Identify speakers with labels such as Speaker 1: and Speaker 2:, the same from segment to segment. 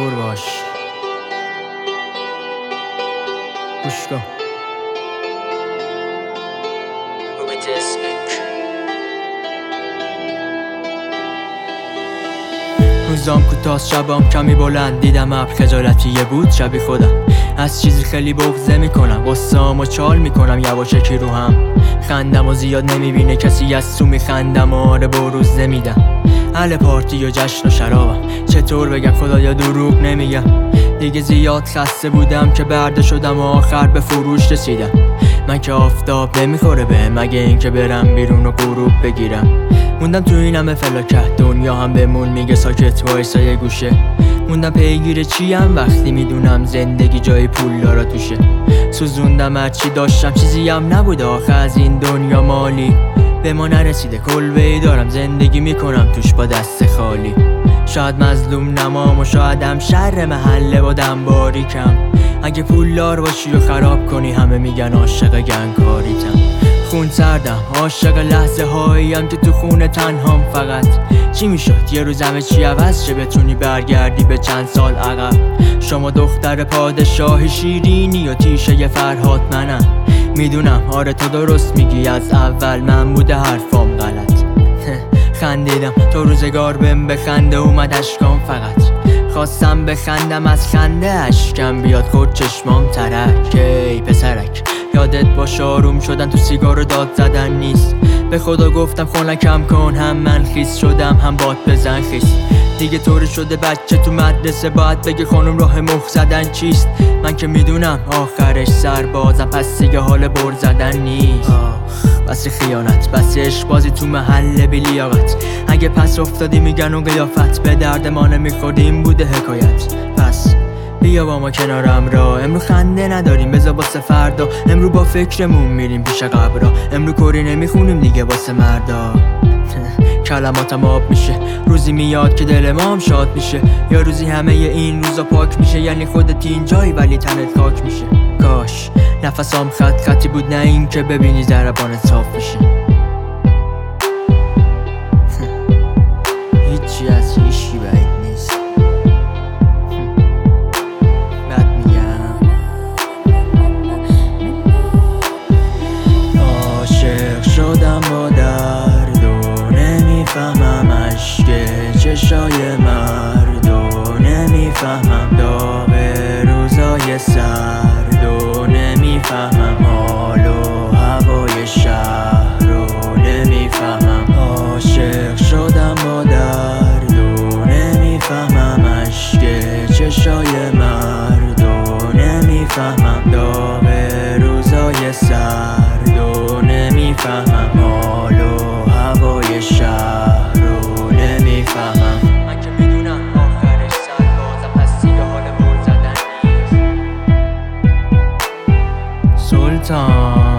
Speaker 1: صبور باش، گوش کن. روزام کوتاست شبام کمی بلند، دیدم ابر خجالتیه بود شبی خودم. از چیزی خیلی بغضه میکنم، غصه‌امو چال میکنم یواشکی رو هم. خندم و زیاد نمیبینه کسی، از تو میخندم و آره بروز نمیدم. اهل پارتی و جشن و شرابم، چطور بگم خدایا دروغ نمیگم. دیگه زیاد خسته بودم که برده شدم و آخر به فروش رسیدم. من که آفتاب نمیخوره به مگه این که برم بیرون و غروب بگیرم. موندم تو این همه فلاکت، دنیا هم بمون میگه ساکت وایسا یه گوشه. موندم پیگیر چیم وقتی میدونم زندگی جای پولدارا توشه. سوزوندم هرچی داشتم چیزی هم نبود آخه از این دنیا مالی به ما نرسیده. کلبه‌ای دارم زندگی میکنم توش با دست خالی. شاید مظلوم نمام و شاید هم شر محله با دم باریکم. اگه پولدار باشی و خراب کنی همه میگن عاشق گنگکاریتم. خون سردم عاشق لحظه هاییم که تو خونه تنهام. فقط چی میشد یه روز همه چی عوض شه، بتونی برگردی به چند سال عقب. شما دختر پادشاه شیرینی و تیشه فرهاد منم. میدونم آره تو درست میگی، از اول من بوده حرفام غلط. خندیدم تو روزگار بهم بخنده، اومد اشکام فقط خواستم بخندم، از خنده اشکم بیاد خود چشمام ترک. ای پسرک یادت باش آروم شدن تو سیگار و داد زدن نیست. به خدا گفتم خونکم کن، هم من خیس شدم هم باد بزن خیس. دیگه طوری شده بچه تو مدرسه باید بگه خانم راه مخ زدن چیست. من که میدونم آخرش سربازم، پس دیگه حال بر زدن نیست. بس خیانت بس عشق بازی تو محله بی لیاقت. اگه پس افتادی میگن و قیافت، به درد ما نمیخوردیم بوده حکایت. پس بیا با ما کنارم را، امرو خنده نداریم بذار واسه فردا. امرو با فکرمون میریم پیش قبرا، امرو کری نمیخونیم دیگه واسه مردا. کلماتم آب میشه، روزی میاد که دل ما هم شاد میشه. یا روزی همه این روزا پاک میشه، یعنی خودت اینجایی ولی تنت خاک میشه. کاش نفسام خطی بود، نه این که ببینی ضربانت صاف میشه. هیچی از هیچی بعید نیست. بد میگم عاشق شدم با درد و نمیفهمم عشق چشای مرد و نمیفهمم داغ روزای سرد و نمیفهمم حال و هوای شهر و نمیفهمم. عاشق شدم با درد و نمیفهمم عشق چشای مرد و نمیفهمم داغ روزای سرد و نمیفهمم حال و هوای شهر و نمیفهمم. من که میدونم آخرش سربازم، پس دیگه حال بر زدن نیست. سلطان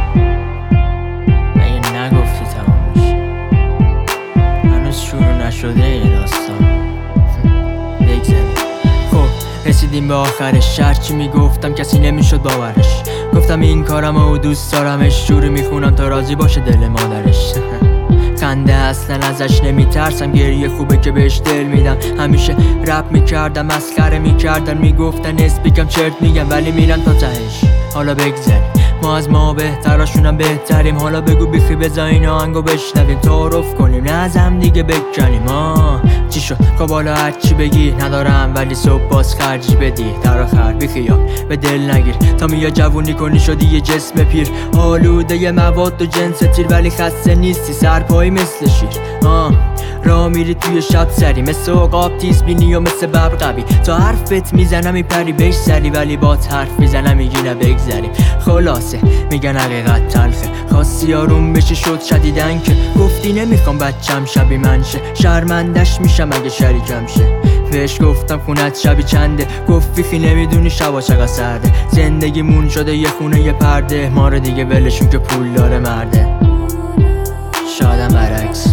Speaker 1: مگه نگفتی تمام میشه؟ هنوز شروع نشده این داستان. بگذاریم خب رسیدیم به آخرش. هرچی میگفتم کسی نمیشد باورش. گفتم این کارم و دوست دارمش، جوری میخونم تا راضی باشه دل مادرش. خنده اصلا ازش نمیترسم، گریه خوبه که بهش دل میدم. همیشه رپ میکردم مسخره میکردن، میگفتن اسپیکم چرت میگم ولی میرن تا تهش. حالا بگذاریم ما از ما بهتراشونم بهتریم. حالا بگو بیخی بزا این آهنگو بشنویم، تعارف کنیم نه از هم دیگه بکنیم. چی شد خب حالا هرچی بگی ندارم ولی صبح باز خرجی بدی. در آخر بیخیال به دل نگیر، تا میا جوونی کنی شدی یه جسم پیر. آلوده یه مواد و جنس تیر ولی خسته نیستی سرپایی مثل شیر. راه میری توی شب سری مثل عقاب تیز بینی و مثل ببر قوی. تا حرفت میزنم میپری بهش سری، ولی بات حرف میزنم میگی نه بگذریم. خلاصه میگن حقیقت تلخه، خواستی آروم بشی شد شدیدن که گفتی نمیخوام بچم شبی من شه. شرمندش میشم اگه شریکم شه. بهش گفتم خونت شبی چنده، گفت فیخی نمیدونی شبا چقدر سرده. زندگیمون شده یه خونه یه پرده، ما رو دیگه ولشون که پول داره مرده. شادم برعکس.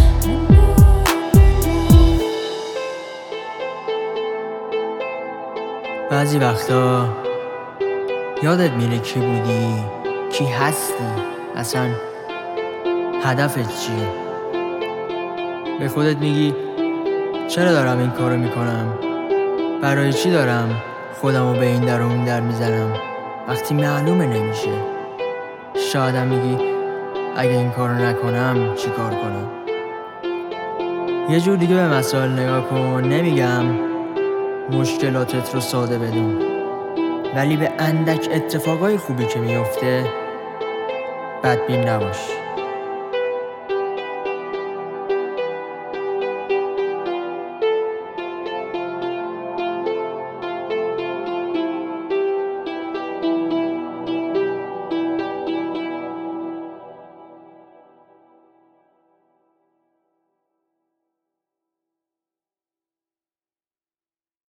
Speaker 1: بعضی وقتا یادت میره کی بودی، کی هستی، اصلا هدفت چیه. به خودت میگی چرا دارم این کارو میکنم، برای چی دارم خودمو به این در و اون در میزنم وقتی معلومه نمیشه؟ شایدم میگی اگه این کارو نکنم چی کار کنم؟ یه جور دیگه به مسائل نگاه کن. نمیگم مشکلاتت رو ساده بدون، ولی به اندک اتفاقای خوبی که میفته بدبین نباش.